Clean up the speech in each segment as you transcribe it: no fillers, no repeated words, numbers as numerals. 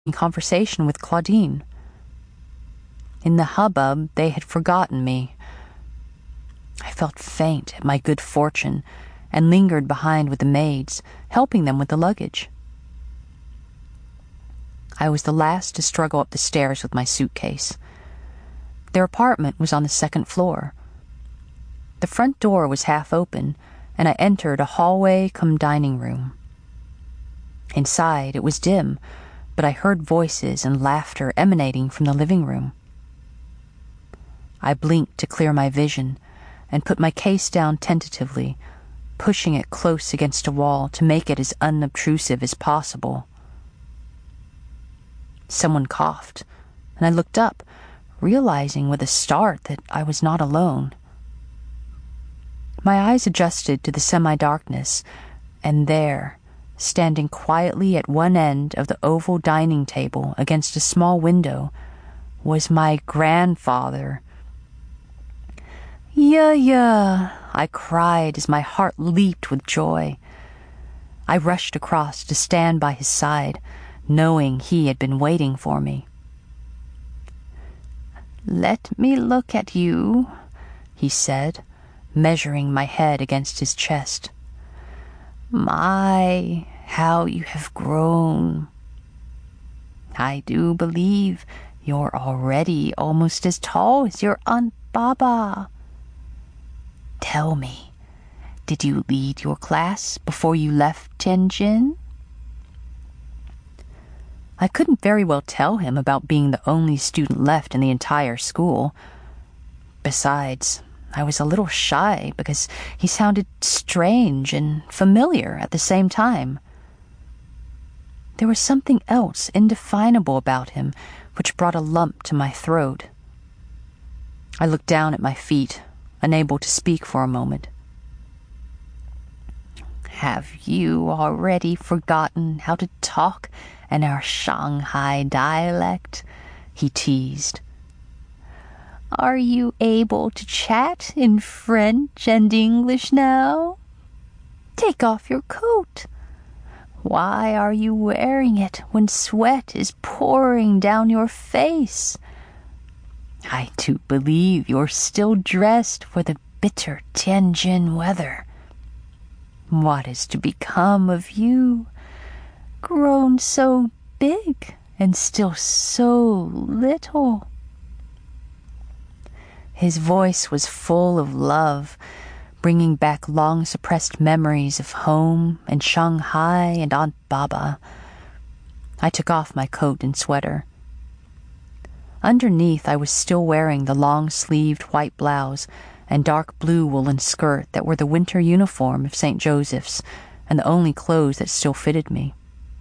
in conversation with Claudine. In the hubbub, they had forgotten me. I felt faint at my good fortune and lingered behind with the maids, helping them with the luggage. I was the last to struggle up the stairs with my suitcase. Their apartment was on the second floor. The front door was half open, and I entered a hallway-cum-dining room. Inside, it was dim, but I heard voices and laughter emanating from the living room. I blinked to clear my vision and put my case down tentatively, pushing it close against a wall to make it as unobtrusive as possible. Someone coughed, and I looked up, realizing with a start that I was not alone. My eyes adjusted to the semi-darkness, and there, standing quietly at one end of the oval dining table against a small window, was my grandfather. "Yeah," I cried as my heart leaped with joy. I rushed across to stand by his side, knowing he had been waiting for me. "Let me look at you," he said, measuring my head against his chest. "My, how you have grown. I do believe you're already almost as tall as your Aunt Baba. Tell me, did you lead your class before you left Tianjin?" I couldn't very well tell him about being the only student left in the entire school. Besides, I was a little shy because he sounded strange and familiar at the same time. There was something else indefinable about him which brought a lump to my throat. I looked down at my feet, unable to speak for a moment. "Have you already forgotten how to talk in our Shanghai dialect?" he teased. "Are you able to chat in French and English now? Take off your coat. Why are you wearing it when sweat is pouring down your face? I do believe you're still dressed for the bitter Tianjin weather. What is to become of you, grown so big and still so little?" His voice was full of love, bringing back long-suppressed memories of home and Shanghai and Aunt Baba. I took off my coat and sweater. Underneath, I was still wearing the long-sleeved white blouse and dark blue woolen skirt that were the winter uniform of St. Joseph's and the only clothes that still fitted me.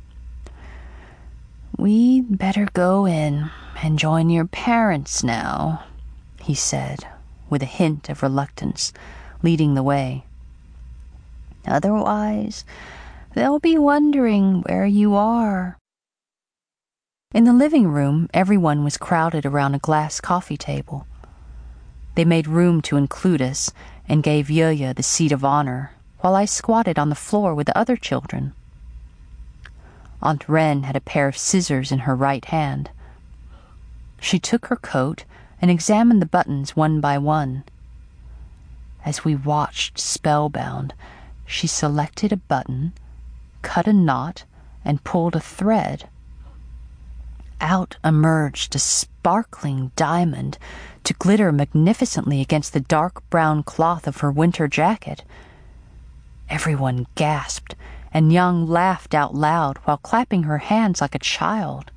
"We'd better go in and join your parents now," he said, with a hint of reluctance, leading the way. "Otherwise, they'll be wondering where you are." In the living room, everyone was crowded around a glass coffee table. They made room to include us and gave Yuya the seat of honor, while I squatted on the floor with the other children. Aunt Ren had a pair of scissors in her right hand. She took her coat and examined the buttons one by one. As we watched spellbound, she selected a button, cut a knot, and pulled a thread. Out emerged a sparkling diamond to glitter magnificently against the dark brown cloth of her winter jacket. Everyone gasped, and Yang laughed out loud while clapping her hands like a child.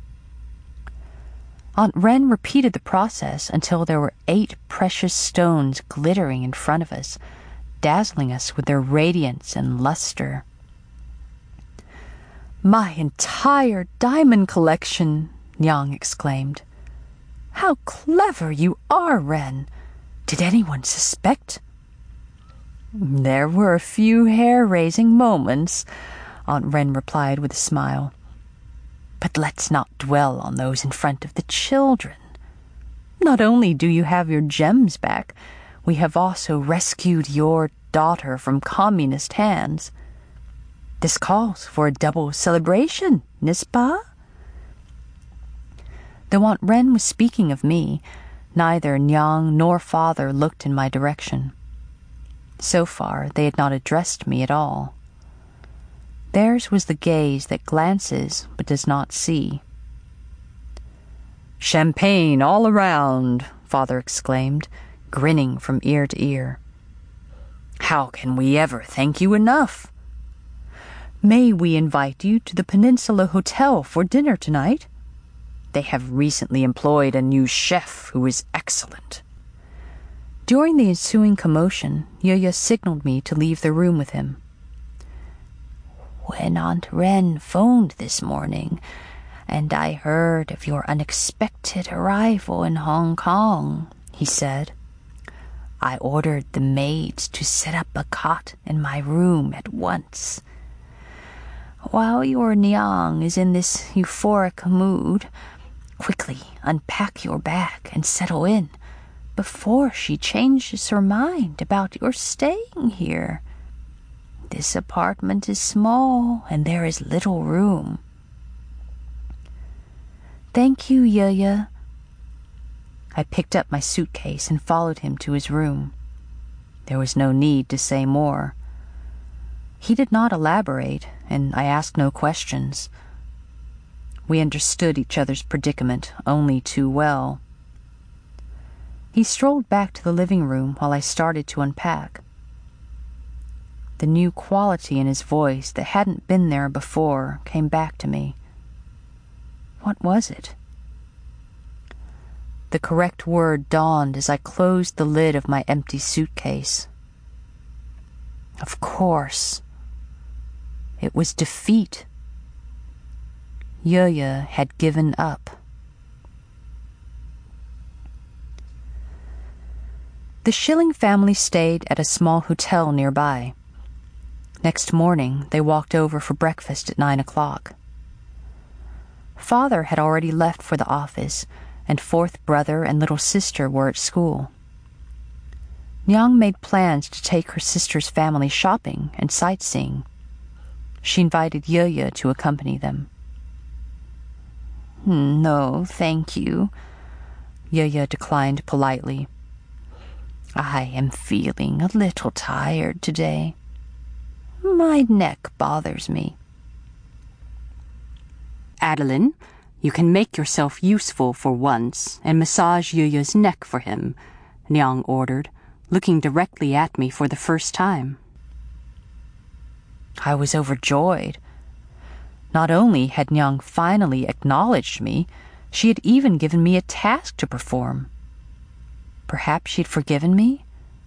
Aunt Ren repeated the process until there were 8 precious stones glittering in front of us, dazzling us with their radiance and luster. "My entire diamond collection!" Yang exclaimed. "How clever you are, Ren! Did anyone suspect?" "There were a few hair-raising moments," Aunt Ren replied with a smile. "But let's not dwell on those in front of the children. Not only do you have your gems back, we have also rescued your daughter from communist hands. This calls for a double celebration, n'est-ce pas?" Though Aunt Ren was speaking of me, neither Nyang nor father looked in my direction. So far, they had not addressed me at all. Theirs was the gaze that glances but does not see. "Champagne all around," father exclaimed, grinning from ear to ear. "How can we ever thank you enough? May we invite you to the Peninsula Hotel for dinner tonight? They have recently employed a new chef who is excellent." During the ensuing commotion, Ye signaled me to leave the room with him. "When Aunt Ren phoned this morning, and I heard of your unexpected arrival in Hong Kong," he said, "I ordered the maids to set up a cot in my room at once. While your Nyang is in this euphoric mood, quickly unpack your bag and settle in before she changes her mind about your staying here. This apartment is small and there is little room." "Thank you, Ye." I picked up my suitcase and followed him to his room. There was no need to say more. He did not elaborate, and I asked no questions. We understood each other's predicament only too well. He strolled back to the living room while I started to unpack. The new quality in his voice that hadn't been there before came back to me. What was it? The correct word dawned as I closed the lid of my empty suitcase. Of course. It was defeat. Ye had given up. The Schilling family stayed at a small hotel nearby. Next morning, they walked over for breakfast at 9 o'clock. Father had already left for the office, and fourth brother and little sister were at school. Nyang made plans to take her sister's family shopping and sightseeing. She invited Ye to accompany them. "No, thank you," Ye declined politely. "I am feeling a little tired today. My neck bothers me." "Adeline, you can make yourself useful for once and massage Ye's neck for him," Nyang ordered, looking directly at me for the first time. I was overjoyed. Not only had Nyang finally acknowledged me, she had even given me a task to perform. Perhaps she'd forgiven me?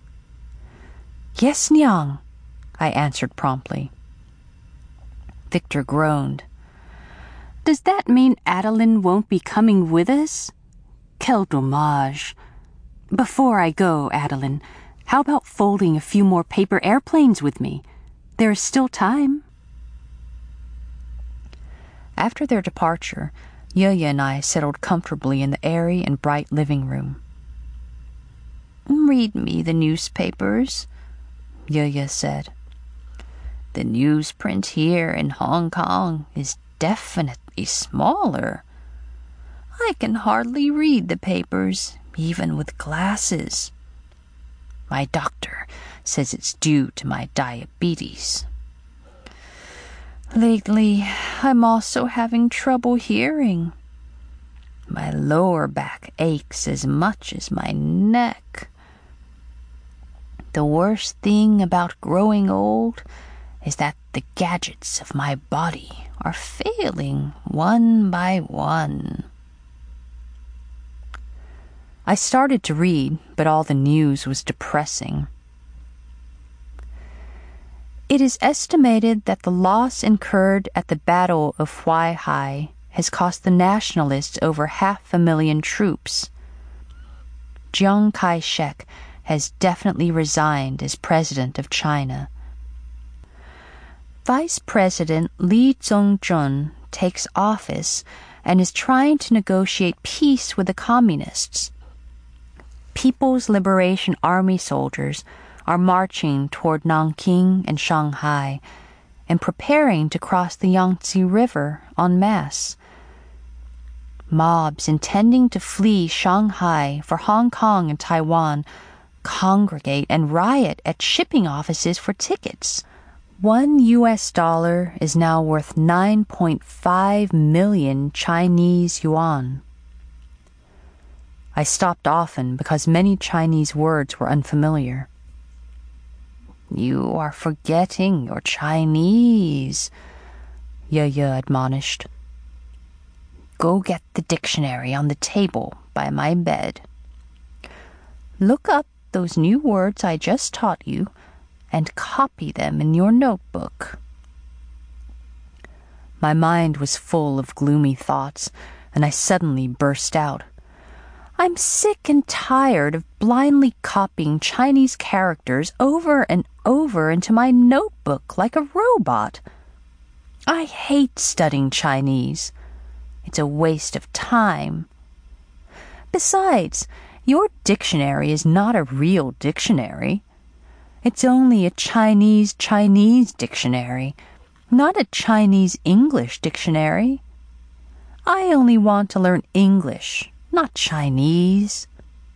"Yes, Nyang," I answered promptly. Victor groaned. "Does that mean Adeline won't be coming with us? Quel dommage. Before I go, Adeline, how about folding a few more paper airplanes with me? There is still time." After their departure, Ye and I settled comfortably in the airy and bright living room. "Read me the newspapers," Ye said. "The newsprint here in Hong Kong is definitely smaller. I can hardly read the papers, even with glasses. My doctor says it's due to my diabetes. Lately, I'm also having trouble hearing. My lower back aches as much as my neck. The worst thing about growing old is that the gadgets of my body are failing one by one." I started to read, but all the news was depressing. It is estimated that the loss incurred at the Battle of Hua Hai has cost the nationalists over 500,000 troops. Chiang Kai-shek has definitely resigned as president of China. Vice President Lee Zong-jun takes office and is trying to negotiate peace with the communists. People's Liberation Army soldiers are marching toward Nanking and Shanghai and preparing to cross the Yangtze River en masse. Mobs intending to flee Shanghai for Hong Kong and Taiwan congregate and riot at shipping offices for tickets. $1 is now worth 9.5 million Chinese yuan. I stopped often because many Chinese words were unfamiliar. "You are forgetting your Chinese," Ye admonished. "Go get the dictionary on the table by my bed. Look up those new words I just taught you and copy them in your notebook." My mind was full of gloomy thoughts, and I suddenly burst out. "I'm sick and tired of blindly copying Chinese characters over and over into my notebook like a robot. I hate studying Chinese. It's a waste of time. Besides, your dictionary is not a real dictionary. It's only a Chinese dictionary, not a Chinese English dictionary. I only want to learn English, not Chinese."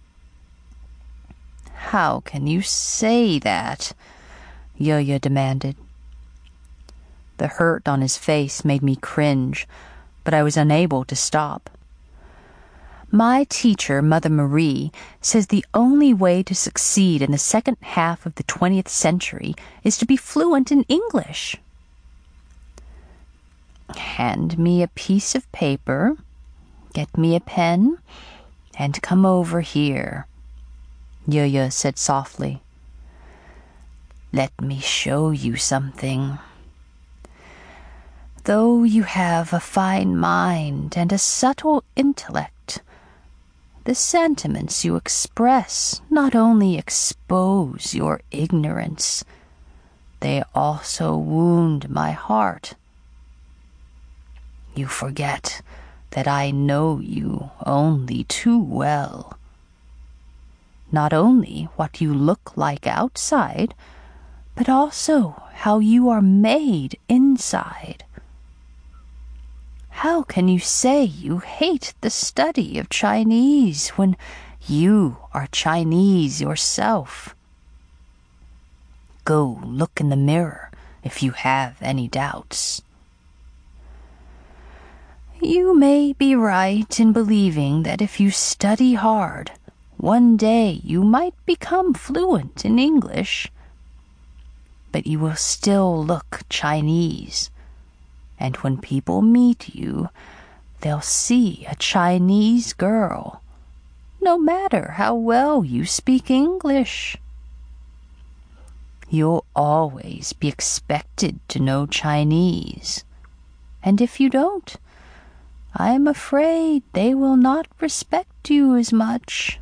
"How can you say that?" Ye demanded. The hurt on his face made me cringe, but I was unable to stop. "My teacher, Mother Marie, says the only way to succeed in the second half of the 20th century is to be fluent in English." "Hand me a piece of paper, get me a pen, and come over here," Ye said softly. "Let me show you something. Though you have a fine mind and a subtle intellect, the sentiments you express not only expose your ignorance, they also wound my heart. You forget that I know you only too well. Not only what you look like outside, but also how you are made inside. How can you say you hate the study of Chinese when you are Chinese yourself? Go look in the mirror if you have any doubts." "You may be right in believing that if you study hard, one day you might become fluent in English. But you will still look Chinese. And when people meet you, they'll see a Chinese girl, no matter how well you speak English. You'll always be expected to know Chinese, and if you don't, I'm afraid they will not respect you as much.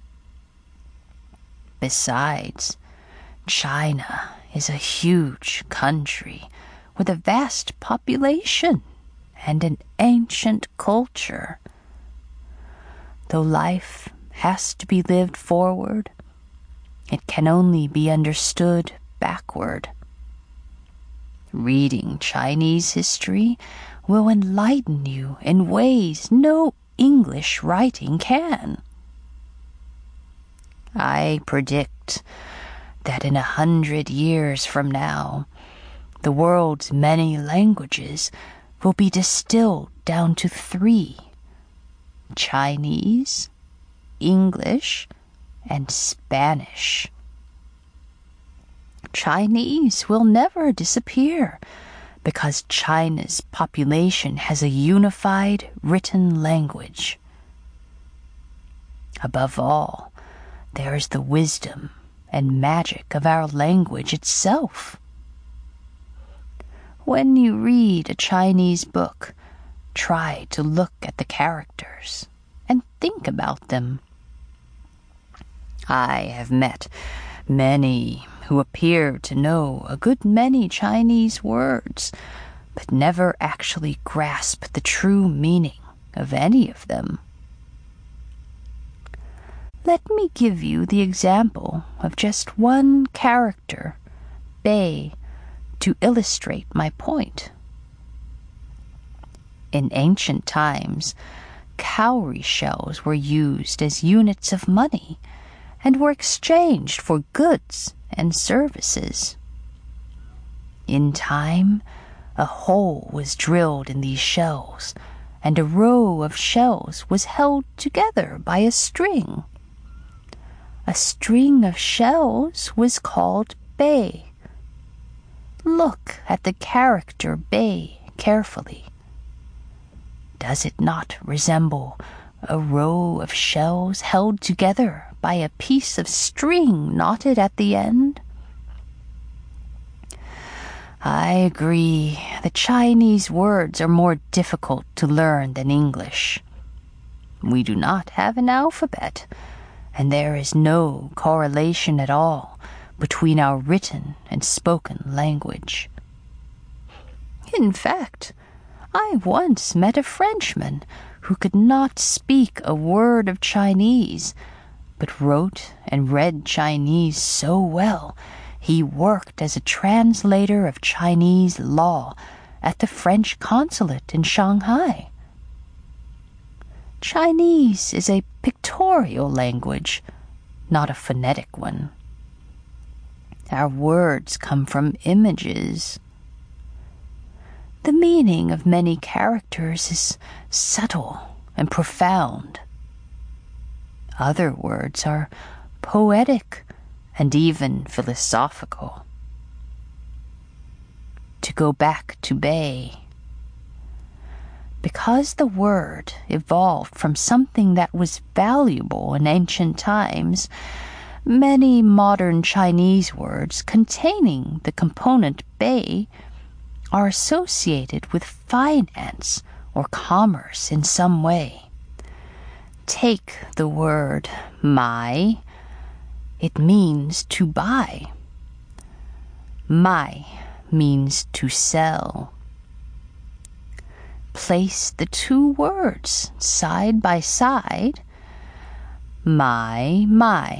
Besides, China is a huge country with a vast population and an ancient culture. Though life has to be lived forward, it can only be understood backward. Reading Chinese history will enlighten you in ways no English writing can. I predict that in 100 years from now, the world's many languages will be distilled down to 3: Chinese, English, and Spanish. Chinese will never disappear because China's population has a unified written language. Above all, there is the wisdom and magic of our language itself. When you read a Chinese book, try to look at the characters and think about them. I have met many who appear to know a good many Chinese words, but never actually grasp the true meaning of any of them. Let me give you the example of just one character, Bei, to illustrate my point. In ancient times, cowrie shells were used as units of money and were exchanged for goods and services. In time, a hole was drilled in these shells, and a row of shells was held together by a string. A string of shells was called bay. Look at the character bay carefully. Does it not resemble a row of shells held together by a piece of string knotted at the end? I agree. The Chinese words are more difficult to learn than English. We do not have an alphabet, and there is no correlation at all between our written and spoken language. In fact, I once met a Frenchman who could not speak a word of Chinese, but wrote and read Chinese so well he worked as a translator of Chinese law at the French consulate in Shanghai. Chinese is a pictorial language, not a phonetic one. Our words come from images. The meaning of many characters is subtle and profound. Other words are poetic and even philosophical. To go back to bay, because the word evolved from something that was valuable in ancient times, many modern Chinese words containing the component bay are associated with finance or commerce in some way. Take the word mai. It means to buy. Mai means to sell. Place the two words side by side. Mai,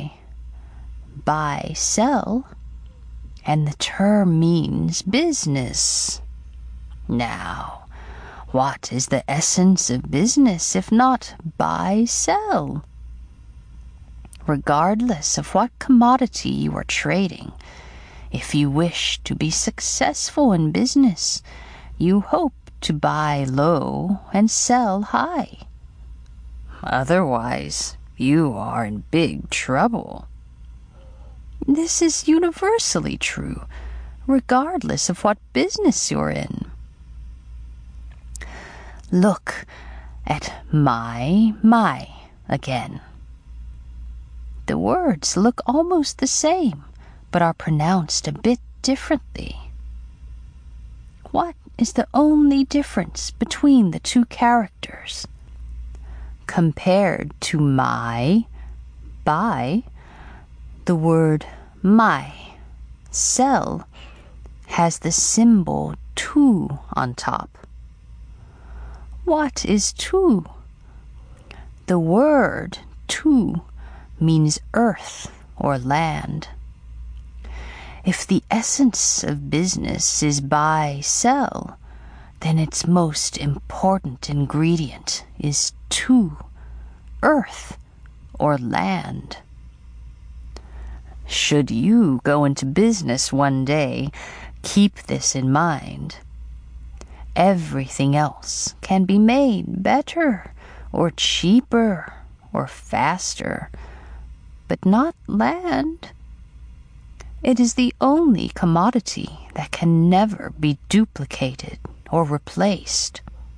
buy, sell, and the term means business. Now, what is the essence of business if not buy, sell? Regardless of what commodity you are trading, if you wish to be successful in business, you hope to buy low and sell high. Otherwise, you are in big trouble. This is universally true, regardless of what business you're in. Look at my again. The words look almost the same, but are pronounced a bit differently. What is the only difference between the two characters? Compared to my, buy, the word my, sell, has the symbol tu on top. What is tu? The word tu means earth or land. If the essence of business is buy, sell, then its most important ingredient is tu, earth or land. Should you go into business one day, keep this in mind. Everything else can be made better or cheaper or faster, but not land. It is the only commodity that can never be duplicated or replaced.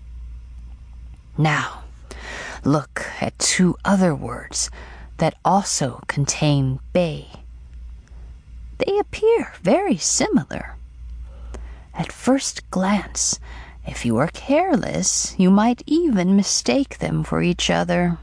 Now, look at two other words that also contain bay. They appear very similar. At first glance, if you are careless, you might even mistake them for each other.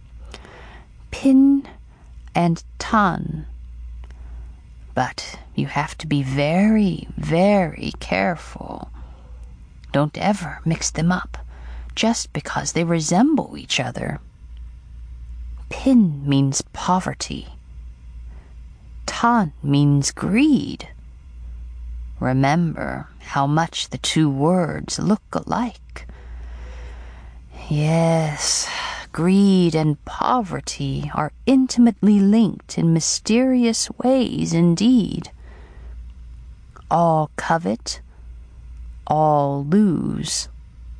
Pin and tan. But you have to be very, very careful. Don't ever mix them up just because they resemble each other. Pin means poverty. Tan means greed. Remember how much the two words look alike. Yes, greed and poverty are intimately linked in mysterious ways indeed. All covet, all lose.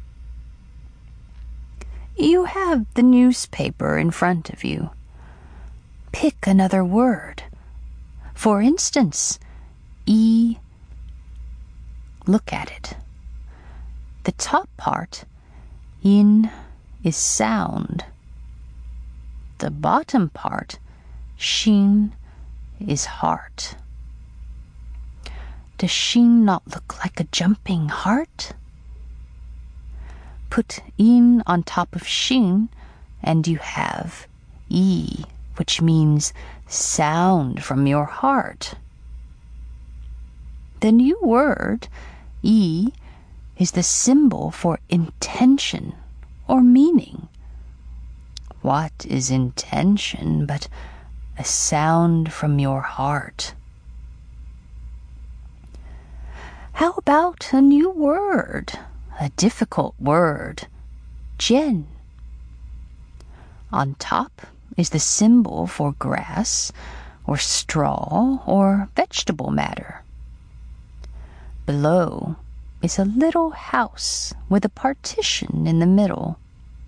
You have the newspaper in front of you. Pick another word. For instance, E. Look at it. The top part, in, is sound. The bottom part, shin, is heart. Does shin not look like a jumping heart? Put in on top of shin, and you have E, which means sound from your heart. The new word, E, is the symbol for intention or meaning. What is intention but a sound from your heart? How about a new word, a difficult word, jian? On top is the symbol for grass or straw or vegetable matter. Below is a little house with a partition in the middle.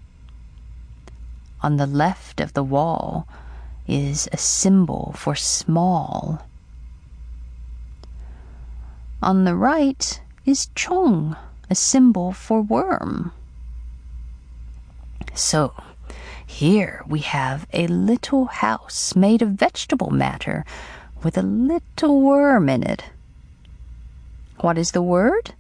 On the left of the wall is a symbol for small. On the right is chong, a symbol for worm. So, here we have a little house made of vegetable matter with a little worm in it. What is the word?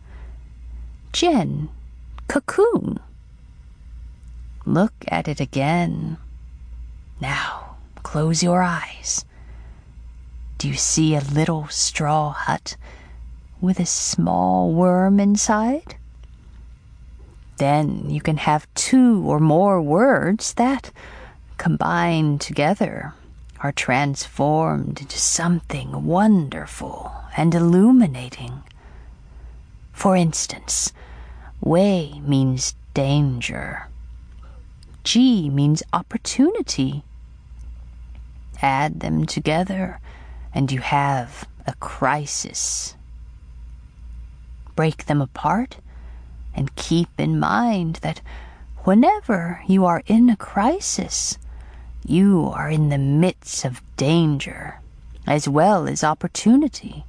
Jian, cocoon. Look at it again. Now, close your eyes. Do you see a little straw hut with a small worm inside? Then you can have two or more words that, combined together, are transformed into something wonderful and illuminating. For instance, wei means danger. Ji means opportunity. Add them together, and you have a crisis. Break them apart, and keep in mind that whenever you are in a crisis, you are in the midst of danger as well as opportunity.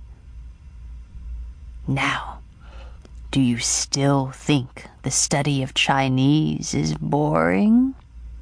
Now, do you still think the study of Chinese is boring?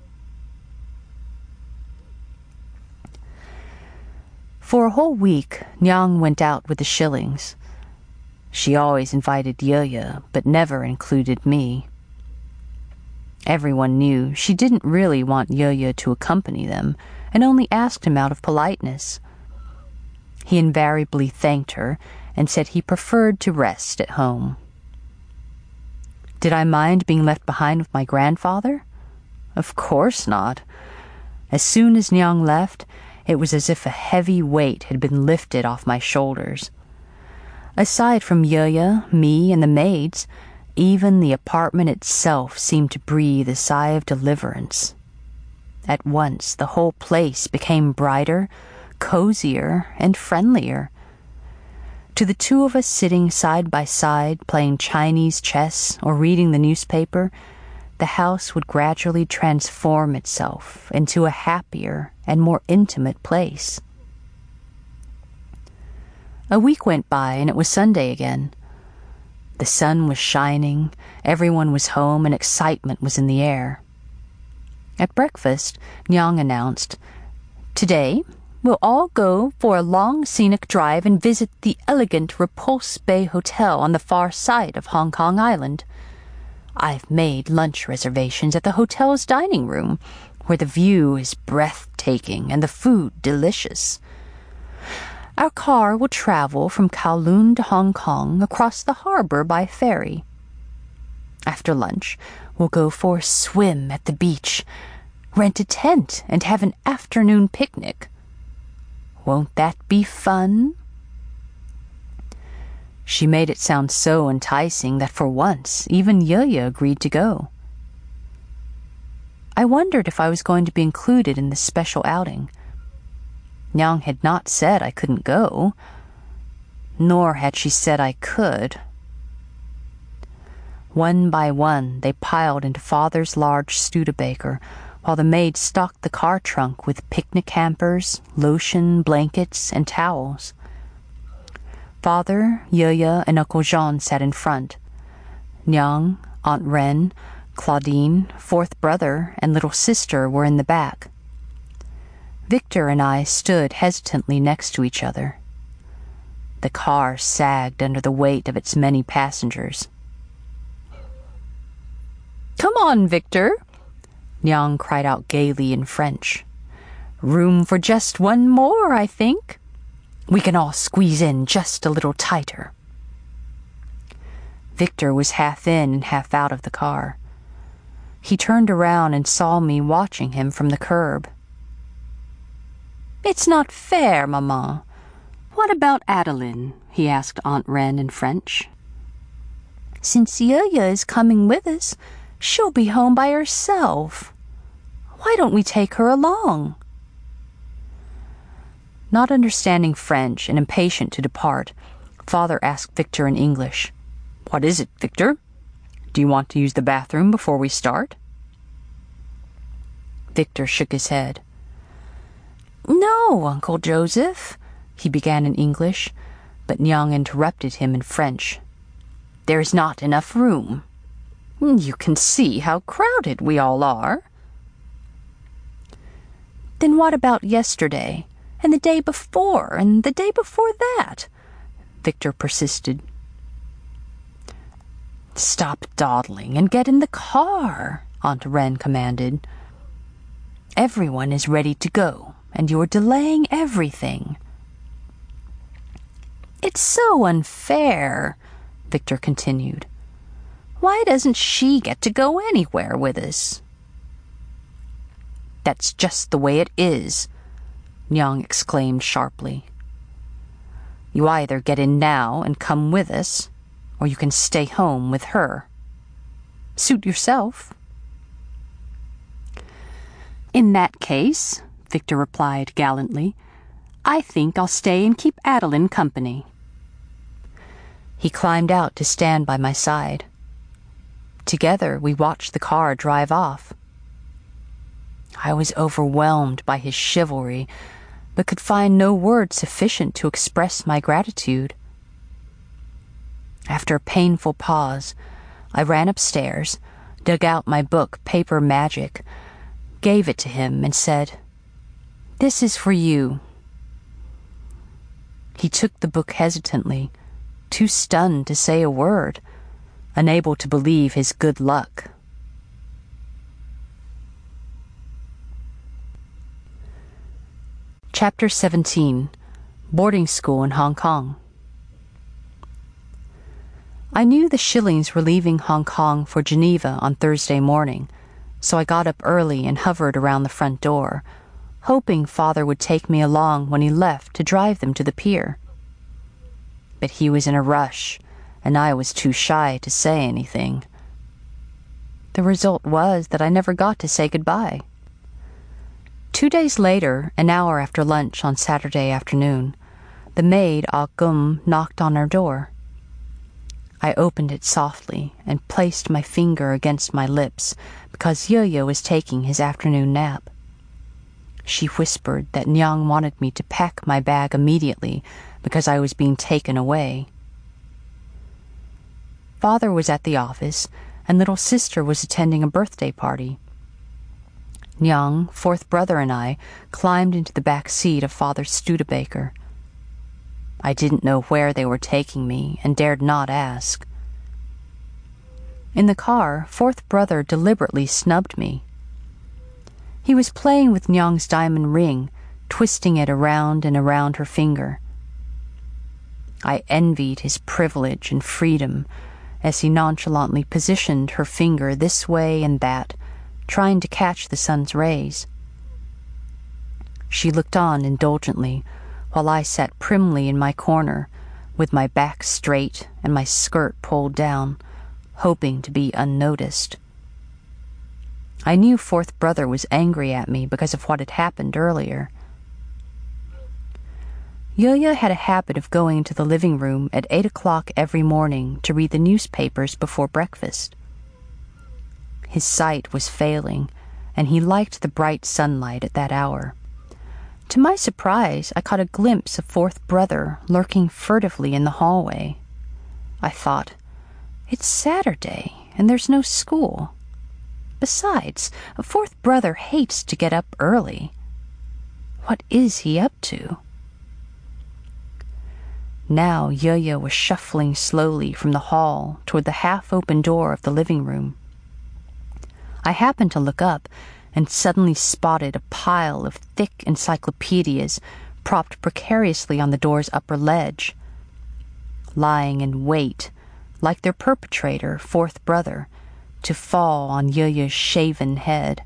For a whole week, Nyang went out with the shillings. She always invited Ye, but never included me. Everyone knew she didn't really want Ye to accompany them, and only asked him out of politeness. He invariably thanked her and said he preferred to rest at home. Did I mind being left behind with my grandfather? Of course not. As soon as Nyang left, it was as if a heavy weight had been lifted off my shoulders. Aside from Ye, me, and the maids, even the apartment itself seemed to breathe a sigh of deliverance. At once the whole place became brighter, cozier, and friendlier. To the two of us sitting side by side playing Chinese chess or reading the newspaper, the house would gradually transform itself into a happier and more intimate place. A week went by and it was Sunday again. The sun was shining, everyone was home, and excitement was in the air. At breakfast, Nyang announced, "Today, we'll all go for a long scenic drive and visit the elegant Repulse Bay Hotel on the far side of Hong Kong Island. I've made lunch reservations at the hotel's dining room, where the view is breathtaking and the food delicious. Our car will travel from Kowloon to Hong Kong across the harbor by ferry. After lunch, we'll go for a swim at the beach, rent a tent, and have an afternoon picnic. Won't that be fun?" She made it sound so enticing that for once even Ye agreed to go. I wondered if I was going to be included in this special outing. Nyang had not said I couldn't go, nor had she said I could. One by one, they piled into Father's large Studebaker, while the maid stocked the car trunk with picnic hampers, lotion, blankets, and towels. Father, Ye, and Uncle Jean sat in front. Nyang, Aunt Ren, Claudine, fourth brother, and little sister were in the back. Victor and I stood hesitantly next to each other. The car sagged under the weight of its many passengers. "Come on, Victor," Nyang cried out gaily in French. "Room for just one more, I think. We can all squeeze in just a little tighter." Victor was half in and half out of the car. He turned around and saw me watching him from the curb. "It's not fair, Maman." "What about Adeline?" he asked Aunt Ren in French. "Since Ye is coming with us, she'll be home by herself. Why don't we take her along?" Not understanding French and impatient to depart, Father asked Victor in English, "What is it, Victor? Do you want to use the bathroom before we start?" Victor shook his head. "No, Uncle Joseph," he began in English, but Nyang interrupted him in French. "There is not enough room. You can see how crowded we all are." "Then what about yesterday, and the day before, and the day before that?" Victor persisted. "Stop dawdling and get in the car," Aunt Ren commanded. "Everyone is ready to go, and you're delaying everything." "It's so unfair," Victor continued. "Why doesn't she get to go anywhere with us?" "That's just the way it is," Nyang exclaimed sharply. "You either get in now and come with us, or you can stay home with her. Suit yourself." "In that case," Victor replied gallantly, "I think I'll stay and keep Adeline company." He climbed out to stand by my side. Together we watched the car drive off. I was overwhelmed by his chivalry, but could find no words sufficient to express my gratitude. After a painful pause, I ran upstairs, dug out my book, Paper Magic, gave it to him, and said, "This is for you." He took the book hesitantly, too stunned to say a word, unable to believe his good luck. Chapter 17. Boarding School in Hong Kong. I knew the Shillings were leaving Hong Kong for Geneva on Thursday morning, so I got up early and hovered around the front door, hoping Father would take me along when he left to drive them to the pier. But he was in a rush, and I was too shy to say anything. The result was that I never got to say goodbye. 2 days later, an hour after lunch on Saturday afternoon, the maid, Ah Gum, knocked on our door. I opened it softly and placed my finger against my lips because Ye was taking his afternoon nap. She whispered that Nyang wanted me to pack my bag immediately because I was being taken away. Father was at the office, and little sister was attending a birthday party. Nyang, fourth brother, and I climbed into the back seat of Father's Studebaker. I didn't know where they were taking me and dared not ask. In the car, fourth brother deliberately snubbed me. He was playing with Nyang's diamond ring, twisting it around and around her finger. I envied his privilege and freedom as he nonchalantly positioned her finger this way and that, trying to catch the sun's rays. She looked on indulgently, while I sat primly in my corner, with my back straight and my skirt pulled down, hoping to be unnoticed. I knew fourth brother was angry at me because of what had happened earlier. Yoya had a habit of going into the living room at 8 o'clock every morning to read the newspapers before breakfast. His sight was failing, and he liked the bright sunlight at that hour. To my surprise, I caught a glimpse of fourth brother lurking furtively in the hallway. I thought, it's Saturday, and there's no school. Besides, a fourth brother hates to get up early. What is he up to? Now Yoya was shuffling slowly from the hall toward the half-open door of the living room. I happened to look up and suddenly spotted a pile of thick encyclopedias propped precariously on the door's upper ledge, lying in wait, like their perpetrator, fourth brother, to fall on Yoya's shaven head.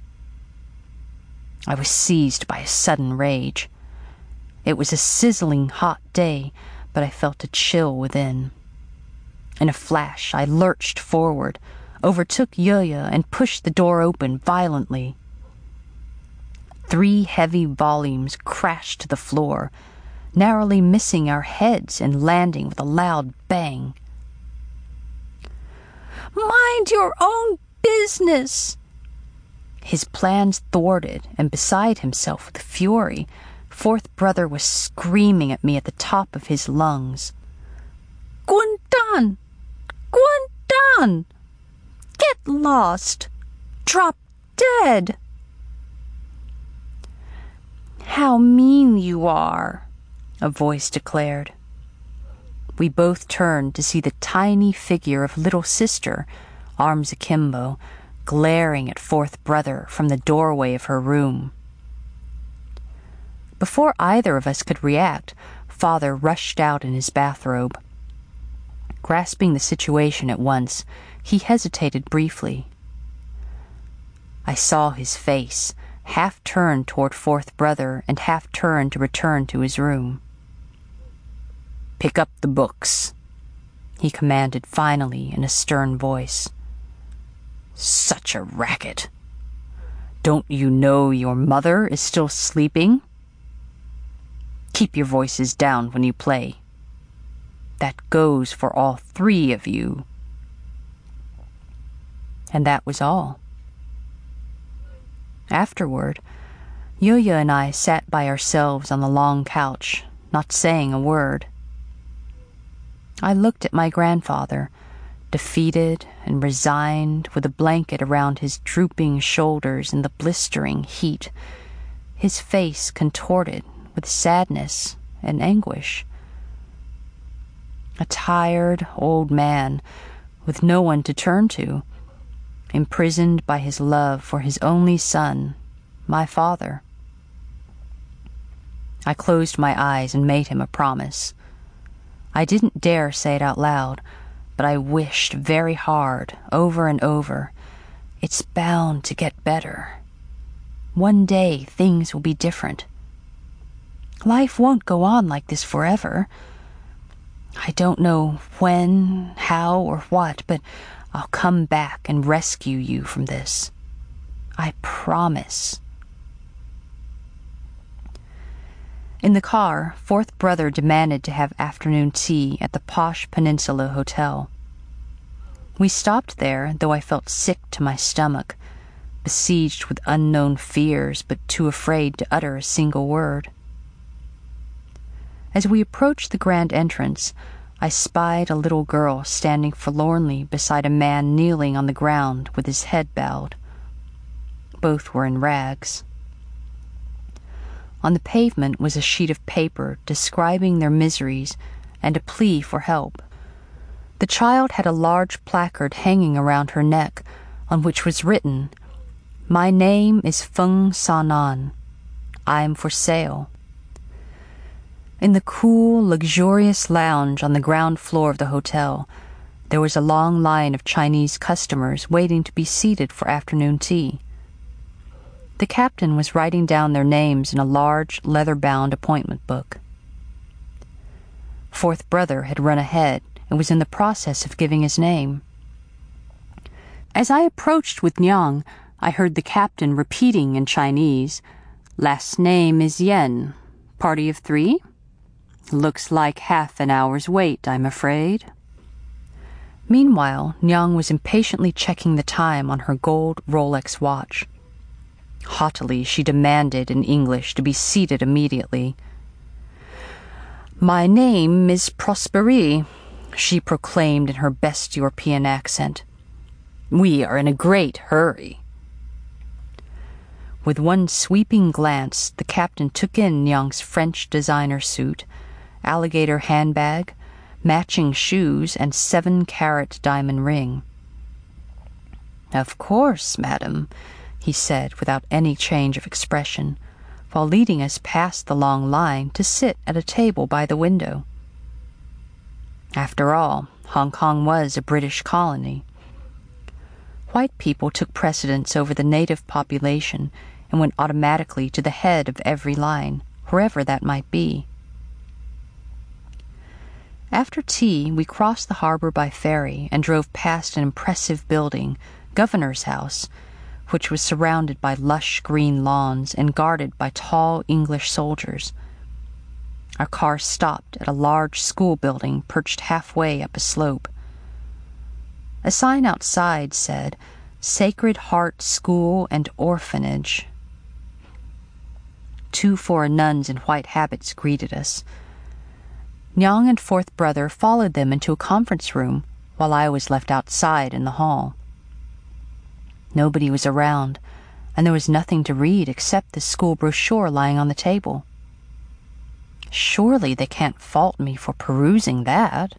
I was seized by a sudden rage. It was a sizzling hot day, but I felt a chill within. In a flash, I lurched forward, overtook Yoya, and pushed the door open violently. 3 heavy volumes crashed to the floor, narrowly missing our heads and landing with a loud bang. "Mind your own business!" His plans thwarted, and beside himself with fury, fourth brother was screaming at me at the top of his lungs. "Gundan! Gundan! Get lost! Drop dead!" "How mean you are," a voice declared. We both turned to see the tiny figure of little sister, arms akimbo, glaring at fourth brother from the doorway of her room. Before either of us could react, father rushed out in his bathrobe. Grasping the situation at once, he hesitated briefly. I saw his face, half turned toward fourth brother and half turned to return to his room. "Pick up the books," he commanded finally in a stern voice. "Such a racket! Don't you know your mother is still sleeping? Keep your voices down when you play. That goes for all 3 of you." And that was all. Afterward, Yoya and I sat by ourselves on the long couch, not saying a word. I looked at my grandfather, defeated and resigned, with a blanket around his drooping shoulders in the blistering heat, his face contorted with sadness and anguish. A tired old man with no one to turn to, imprisoned by his love for his only son, my father. I closed my eyes and made him a promise. I didn't dare say it out loud, but I wished very hard, over and over, it's bound to get better. One day things will be different. Life won't go on like this forever. I don't know when, how, or what, but I'll come back and rescue you from this. I promise. In the car, fourth brother demanded to have afternoon tea at the posh Peninsula Hotel. We stopped there, though I felt sick to my stomach, besieged with unknown fears but too afraid to utter a single word. As we approached the grand entrance, I spied a little girl standing forlornly beside a man kneeling on the ground with his head bowed. Both were in rags. On the pavement was a sheet of paper describing their miseries and a plea for help. The child had a large placard hanging around her neck, on which was written, "My name is Feng Sanan. I am for sale." In the cool, luxurious lounge on the ground floor of the hotel, there was a long line of Chinese customers waiting to be seated for afternoon tea. The captain was writing down their names in a large, leather-bound appointment book. Fourth brother had run ahead and was in the process of giving his name. As I approached with Nyang, I heard the captain repeating in Chinese, "Last name is Yen. Party of 3? Looks like half an hour's wait, I'm afraid." Meanwhile, Nyang was impatiently checking the time on her gold Rolex watch. Haughtily, she demanded in English to be seated immediately. "My name is Prosperi," she proclaimed in her best European accent. "We are in a great hurry." With one sweeping glance, the captain took in Nyang's French designer suit, alligator handbag, matching shoes, and 7-carat diamond ring. "Of course, madam," he said without any change of expression, while leading us past the long line to sit at a table by the window. After all, Hong Kong was a British colony. White people took precedence over the native population and went automatically to the head of every line, wherever that might be. After tea, we crossed the harbor by ferry and drove past an impressive building, Governor's House, which was surrounded by lush green lawns and guarded by tall English soldiers. Our car stopped at a large school building perched halfway up a slope. A sign outside said, "Sacred Heart School and Orphanage." 2 foreign nuns in white habits greeted us. Nyang and fourth brother followed them into a conference room, while I was left outside in the hall. Nobody was around, and there was nothing to read except the school brochure lying on the table. Surely they can't fault me for perusing that.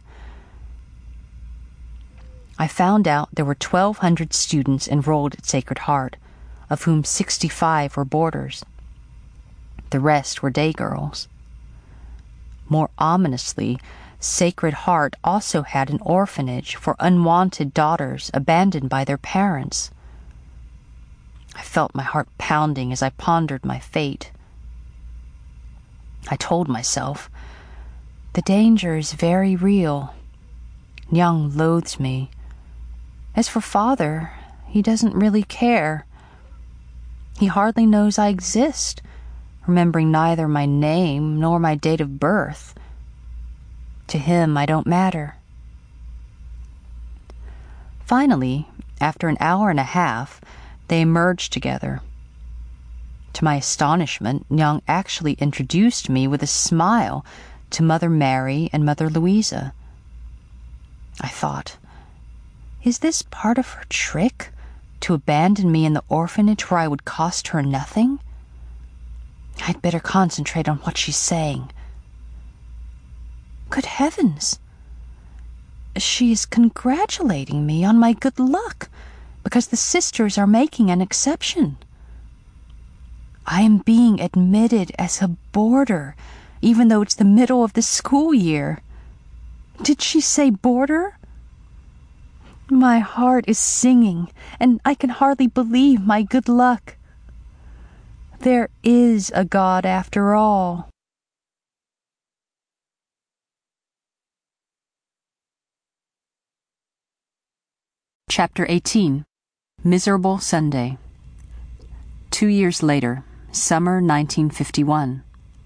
I found out there were 1,200 students enrolled at Sacred Heart, of whom 65 were boarders. The rest were day girls. More ominously, Sacred Heart also had an orphanage for unwanted daughters abandoned by their parents. I felt my heart pounding as I pondered my fate. I told myself, the danger is very real. Nyang loathes me. As for father, he doesn't really care. He hardly knows I exist, remembering neither my name nor my date of birth. To him, I don't matter. Finally, after an hour and a half, they emerged together. To my astonishment, Nyang actually introduced me with a smile to Mother Mary and Mother Louisa. I thought, is this part of her trick, to abandon me in the orphanage where I would cost her nothing? I'd better concentrate on what she's saying. Good heavens! She is congratulating me on my good luck because the sisters are making an exception. I am being admitted as a boarder, even though it's the middle of the school year. Did she say boarder? My heart is singing, and I can hardly believe my good luck. There is a God after all. Chapter 18. Miserable Sunday. 2 years later, summer 1951.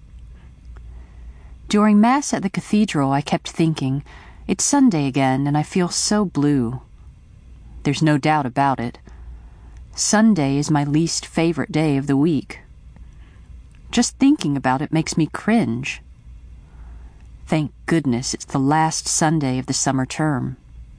During Mass at the cathedral, I kept thinking, it's Sunday again, and I feel so blue. There's no doubt about it. Sunday is my least favorite day of the week. Just thinking about it makes me cringe. Thank goodness it's the last Sunday of the summer term.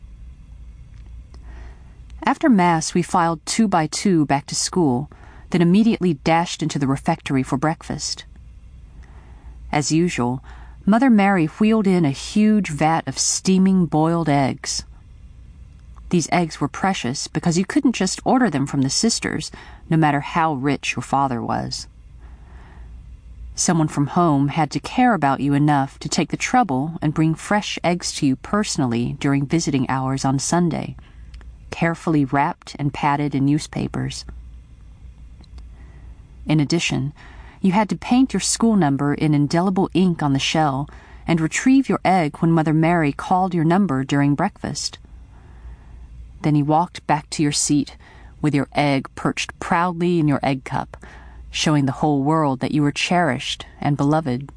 After Mass, we filed 2 by 2 back to school, then immediately dashed into the refectory for breakfast. As usual, Mother Mary wheeled in a huge vat of steaming boiled eggs. These eggs were precious because you couldn't just order them from the sisters, no matter how rich your father was. Someone from home had to care about you enough to take the trouble and bring fresh eggs to you personally during visiting hours on Sunday, carefully wrapped and padded in newspapers. In addition, you had to paint your school number in indelible ink on the shell and retrieve your egg when Mother Mary called your number during breakfast. Then you walked back to your seat, with your egg perched proudly in your egg cup, showing the whole world that you were cherished and beloved.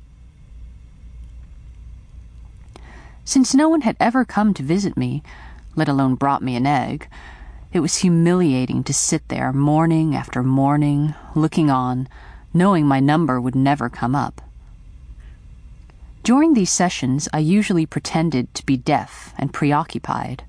Since no one had ever come to visit me, let alone brought me an egg, it was humiliating to sit there morning after morning, looking on, knowing my number would never come up. During these sessions, I usually pretended to be deaf and preoccupied.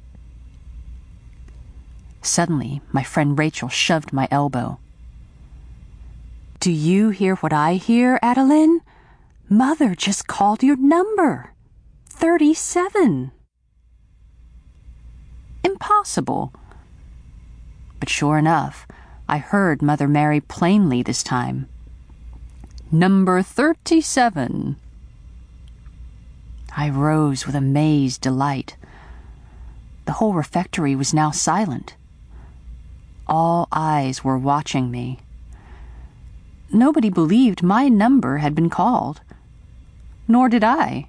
Suddenly, my friend Rachel shoved my elbow. "Do you hear what I hear, Adeline? Mother just called your number. 37. Impossible. But sure enough, I heard Mother Mary plainly this time. Number 37. I rose with amazed delight. The whole refectory was now silent. All eyes were watching me. Nobody believed my number had been called. Nor did I.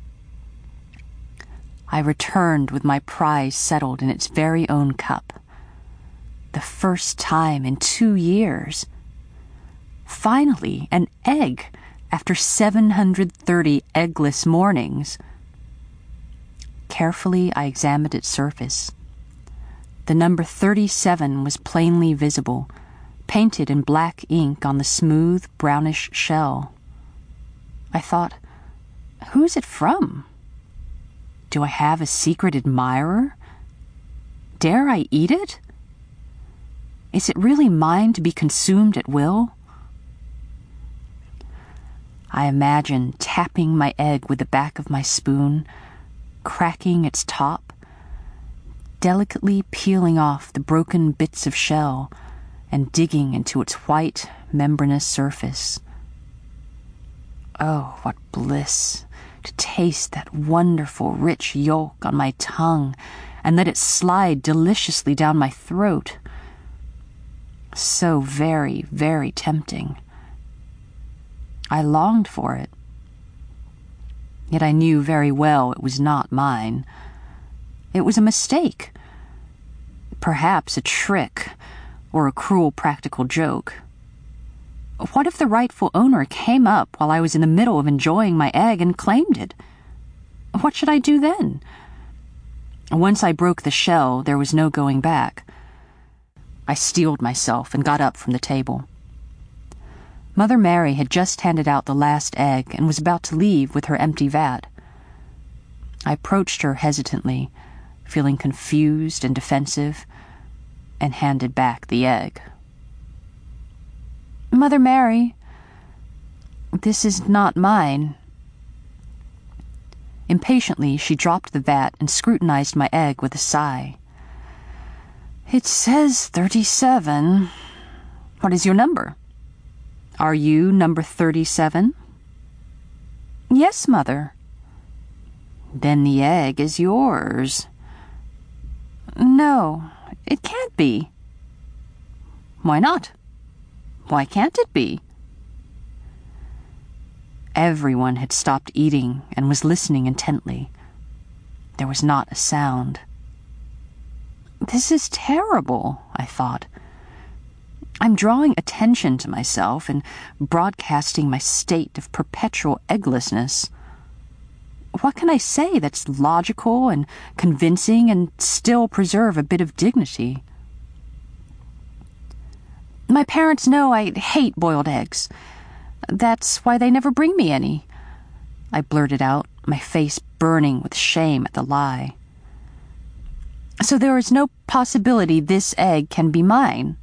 I returned with my prize settled in its very own cup. The first time in 2 years. Finally, an egg after 730 eggless mornings. Carefully, I examined its surface. The number 37 was plainly visible, painted in black ink on the smooth, brownish shell. I thought, who's it from? Do I have a secret admirer? Dare I eat it? Is it really mine to be consumed at will? I imagine tapping my egg with the back of my spoon, cracking its top, delicately peeling off the broken bits of shell and digging into its white, membranous surface. Oh, what bliss to taste that wonderful, rich yolk on my tongue and let it slide deliciously down my throat. So very, very tempting. I longed for it. Yet I knew very well it was not mine. It was a mistake. Perhaps a trick, or a cruel practical joke. What if the rightful owner came up while I was in the middle of enjoying my egg and claimed it? What should I do then? Once I broke the shell, there was no going back. I steeled myself and got up from the table. Mother Mary had just handed out the last egg and was about to leave with her empty vat. I approached her hesitantly, feeling confused and defensive, and handed back the egg. Mother Mary, this is not mine. Impatiently, she dropped the vat and scrutinized my egg with a sigh. It says 37. What is your number? Are you number 37? Yes, Mother. Then the egg is yours. No, it can't be. Why not? Why can't it be? Everyone had stopped eating and was listening intently. There was not a sound. This is terrible, I thought. I'm drawing attention to myself and broadcasting my state of perpetual egglessness. What can I say that's logical and convincing and still preserve a bit of dignity? My parents know I hate boiled eggs. That's why they never bring me any. I blurted out, my face burning with shame at the lie. So there is no possibility this egg can be mine.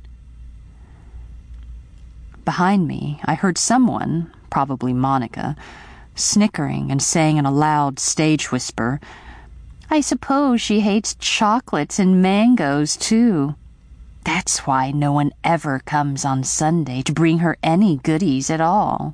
Behind me, I heard someone, probably Monica, snickering and saying in a loud stage whisper, I suppose she hates chocolates and mangoes, too. That's why no one ever comes on Sunday to bring her any goodies at all.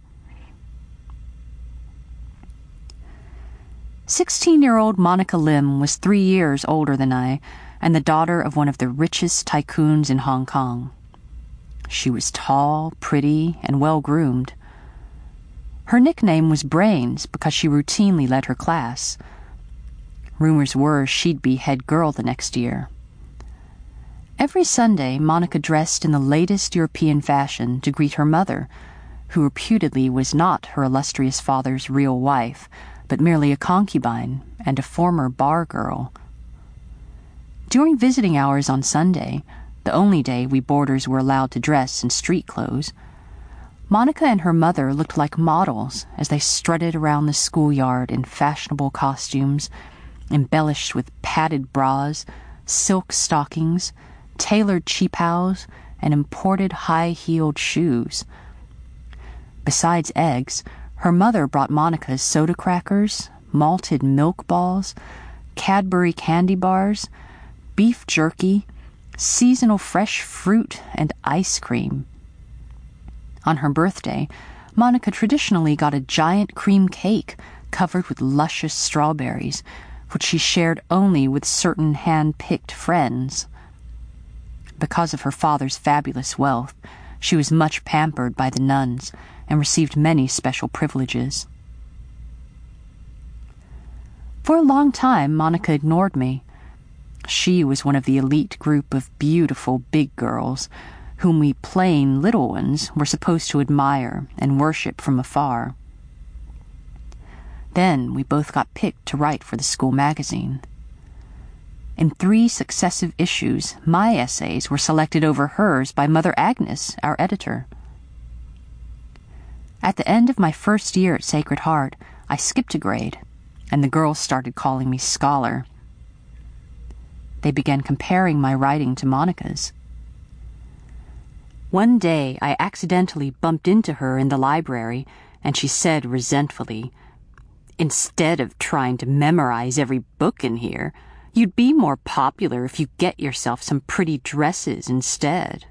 16-year-old Monica Lim was 3 years older than I, and the daughter of one of the richest tycoons in Hong Kong. She was tall, pretty, and well-groomed. Her nickname was Brains because she routinely led her class. Rumors were she'd be head girl the next year. Every Sunday, Monica dressed in the latest European fashion to greet her mother, who reputedly was not her illustrious father's real wife, but merely a concubine and a former bar girl. During visiting hours on Sunday, the only day we boarders were allowed to dress in street clothes, Monica and her mother looked like models as they strutted around the schoolyard in fashionable costumes, embellished with padded bras, silk stockings, tailored cheaphows, and imported high-heeled shoes. Besides eggs, her mother brought Monica soda crackers, malted milk balls, Cadbury candy bars, beef jerky, seasonal fresh fruit, and ice cream. On her birthday, Monica traditionally got a giant cream cake covered with luscious strawberries, which she shared only with certain hand-picked friends. Because of her father's fabulous wealth, she was much pampered by the nuns and received many special privileges. For a long time, Monica ignored me. She was one of the elite group of beautiful big girls whom we plain little ones were supposed to admire and worship from afar. Then we both got picked to write for the school magazine. In 3 successive issues, my essays were selected over hers by Mother Agnes, our editor. At the end of my first year at Sacred Heart, I skipped a grade, and the girls started calling me scholar. They began comparing my writing to Monica's. One day, I accidentally bumped into her in the library, and she said resentfully, "Instead of trying to memorize every book in here, you'd be more popular if you get yourself some pretty dresses instead."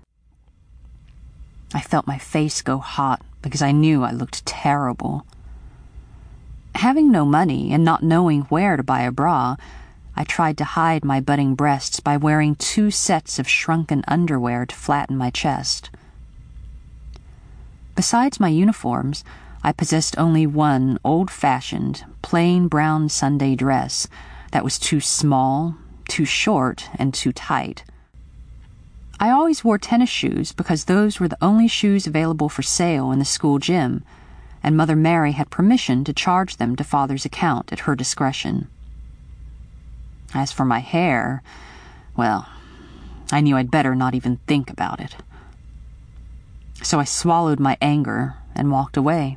I felt my face go hot because I knew I looked terrible. Having no money and not knowing where to buy a bra, I tried to hide my budding breasts by wearing 2 sets of shrunken underwear to flatten my chest. Besides my uniforms, I possessed only one old-fashioned, plain brown Sunday dress that was too small, too short, and too tight. I always wore tennis shoes because those were the only shoes available for sale in the school gym, and Mother Mary had permission to charge them to Father's account at her discretion. As for my hair, well, I knew I'd better not even think about it. So I swallowed my anger and walked away.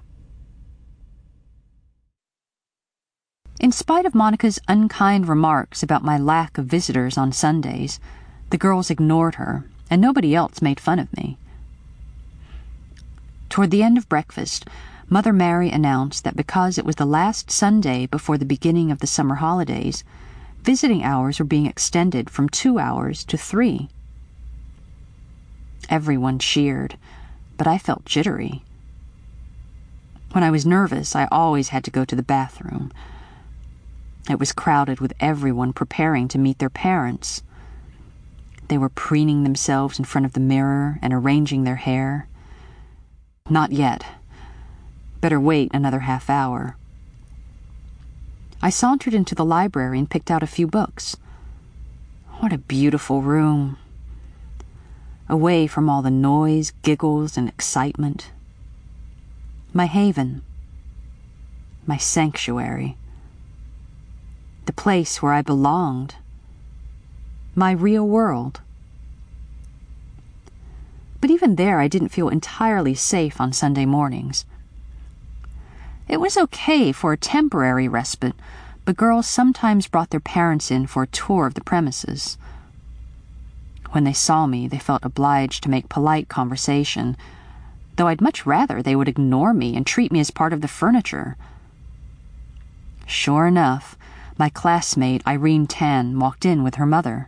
In spite of Monica's unkind remarks about my lack of visitors on Sundays, the girls ignored her, and nobody else made fun of me. Toward the end of breakfast, Mother Mary announced that because it was the last Sunday before the beginning of the summer holidays, visiting hours were being extended from 2 hours to 3. Everyone cheered, but I felt jittery. When I was nervous, I always had to go to the bathroom. It was crowded with everyone preparing to meet their parents. They were preening themselves in front of the mirror and arranging their hair. Not yet. Better wait another half hour. I sauntered into the library and picked out a few books. What a beautiful room. Away from all the noise, giggles, and excitement. My haven. My sanctuary. The place where I belonged. My real world. But even there, I didn't feel entirely safe on Sunday mornings. It was okay for a temporary respite, but girls sometimes brought their parents in for a tour of the premises. When they saw me, they felt obliged to make polite conversation, though I'd much rather they would ignore me and treat me as part of the furniture. Sure enough, my classmate Irene Tan walked in with her mother.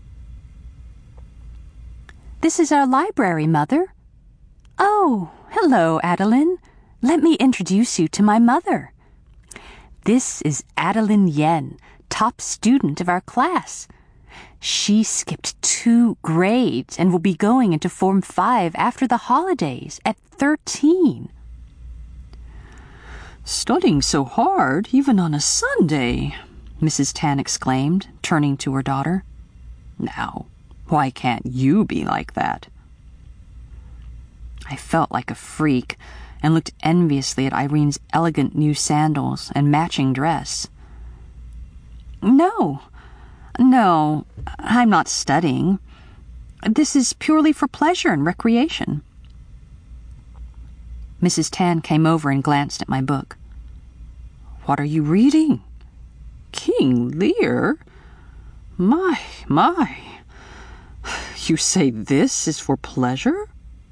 "This is our library, Mother." "Oh, hello, Adeline. Let me introduce you to my mother. This is Adeline Yen, top student of our class. She skipped 2 grades and will be going into Form 5 after the holidays at 13. "Studying so hard, even on a Sunday," Mrs. Tan exclaimed, turning to her daughter. "Now, Why can't you be like that? I felt like a freak and looked enviously at Irene's elegant new sandals and matching dress. No, I'm not studying. This is purely for pleasure and recreation. Mrs. Tan came over and glanced at my book. What are you reading? King Lear? My. You say this is for pleasure?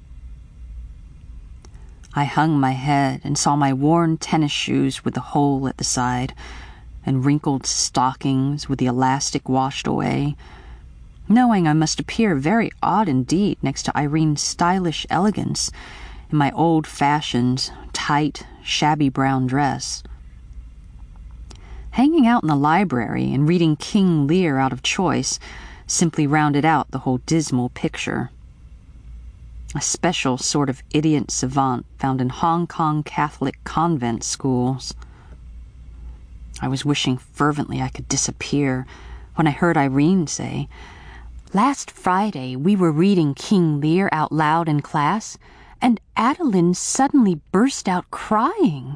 I hung my head and saw my worn tennis shoes with the hole at the side, and wrinkled stockings with the elastic washed away, knowing I must appear very odd indeed next to Irene's stylish elegance in my old-fashioned, tight, shabby brown dress. Hanging out in the library and reading King Lear out of choice simply rounded out the whole dismal picture. A special sort of idiot savant found in Hong Kong Catholic convent schools. I was wishing fervently I could disappear when I heard Irene say, "Last Friday we were reading King Lear out loud in class, and Adeline suddenly burst out crying."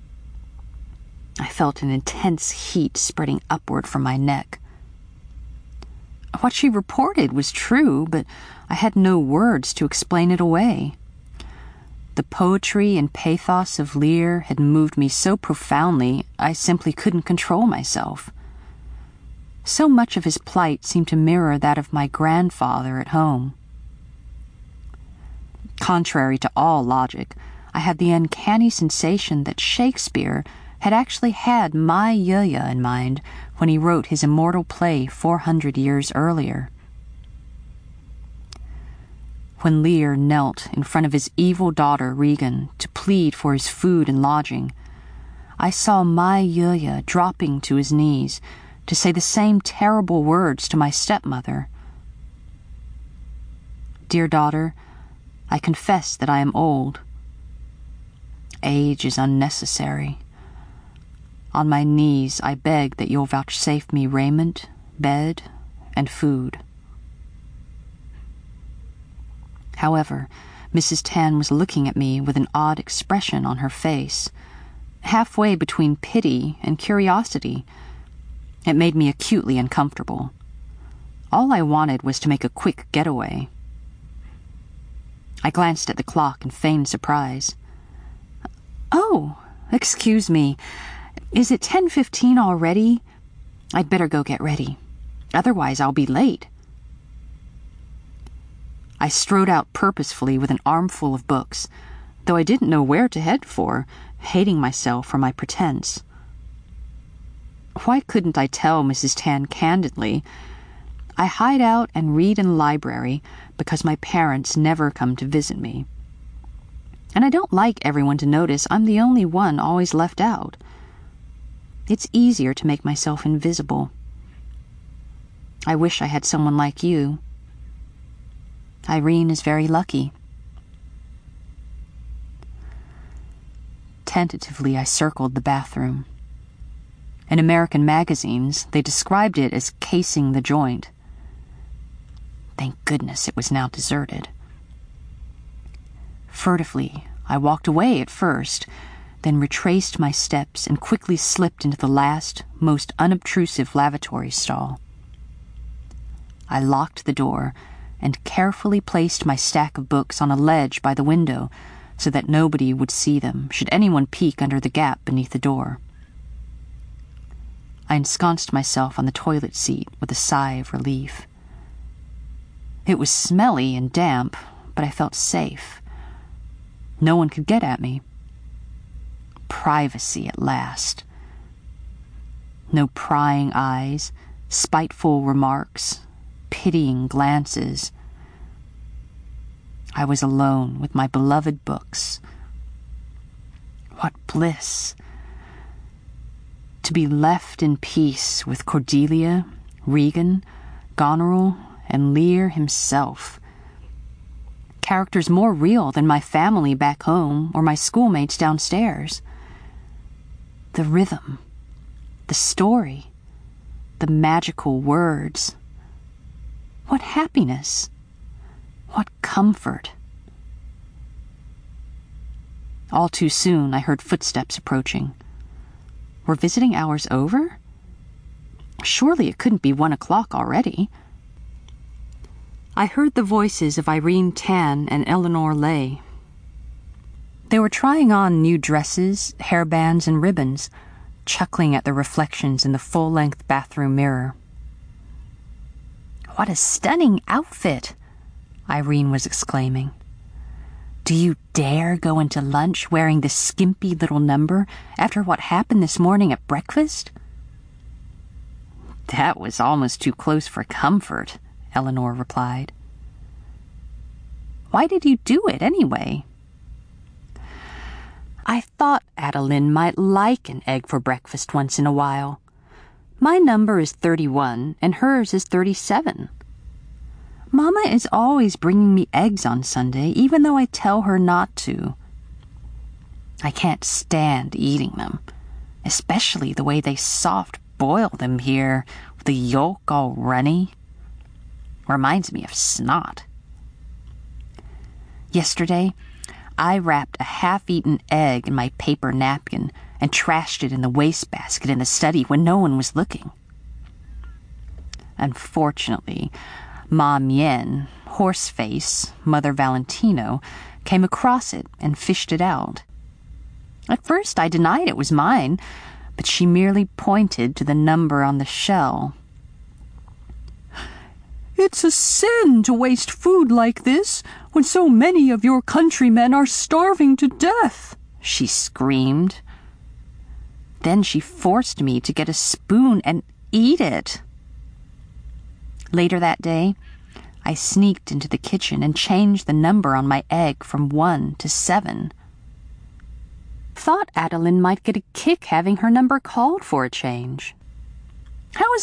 I felt an intense heat spreading upward from my neck. What she reported was true, but I had no words to explain it away. The poetry and pathos of Lear had moved me so profoundly I simply couldn't control myself. So much of his plight seemed to mirror that of my grandfather at home. Contrary to all logic, I had the uncanny sensation that Shakespeare had actually had my Yuya in mind when he wrote his immortal play 400 years earlier. When Lear knelt in front of his evil daughter Regan to plead for his food and lodging, I saw my Yuya dropping to his knees to say the same terrible words to my stepmother. Dear daughter, I confess that I am old. Age is unnecessary. On my knees I beg that you'll vouchsafe me raiment, bed, and food. However, Mrs. Tan was looking at me with an odd expression on her face, halfway between pity and curiosity. It made me acutely uncomfortable. All I wanted was to make a quick getaway. I glanced at the clock in feigned surprise. "Oh, excuse me. Is it 10:15 already? I'd better go get ready. Otherwise I'll be late." I strode out purposefully with an armful of books, though I didn't know where to head for, hating myself for my pretense. Why couldn't I tell Mrs. Tan candidly, I hide out and read in the library because my parents never come to visit me. And I don't like everyone to notice I'm the only one always left out. It's easier to make myself invisible. I wish I had someone like you. Irene is very lucky. Tentatively, I circled the bathroom. In American magazines, they described it as casing the joint. Thank goodness it was now deserted. Furtively, I walked away at first, then retraced my steps and quickly slipped into the last, most unobtrusive lavatory stall. I locked the door and carefully placed my stack of books on a ledge by the window so that nobody would see them should anyone peek under the gap beneath the door. I ensconced myself on the toilet seat with a sigh of relief. It was smelly and damp, but I felt safe. No one could get at me. Privacy at last. No prying eyes, spiteful remarks, pitying glances. I was alone with my beloved books. What bliss! To be left in peace with Cordelia, Regan, Goneril, and Lear himself. Characters more real than my family back home or my schoolmates downstairs. The rhythm, the story, the magical words. What happiness! What comfort! All too soon, I heard footsteps approaching. Were visiting hours over? Surely it couldn't be 1 o'clock already. I heard the voices of Irene Tan and Eleanor Lay. They were trying on new dresses, hairbands, and ribbons, chuckling at their reflections in the full-length bathroom mirror. "What a stunning outfit!" Irene was exclaiming. "Do you dare go into lunch wearing this skimpy little number after what happened this morning at breakfast?" "That was almost too close for comfort," Eleanor replied. "Why did you do it anyway?" "I thought Adeline might like an egg for breakfast once in a while. My number is 31 and hers is 37. Mama is always bringing me eggs on Sunday, even though I tell her not to. I can't stand eating them, especially the way they soft boil them here with the yolk all runny. Reminds me of snot. Yesterday, I wrapped a half-eaten egg in my paper napkin and trashed it in the wastebasket in the study when no one was looking. Unfortunately, Ma Mien, Horseface, Mother Valentino, came across it and fished it out. At first I denied it was mine, but she merely pointed to the number on the shell. "It's a sin to waste food like this when so many of your countrymen are starving to death," she screamed. Then she forced me to get a spoon and eat it. Later that day, I sneaked into the kitchen and changed the number on my egg from 1 to 7. Thought Adeline might get a kick having her number called for a change. "How is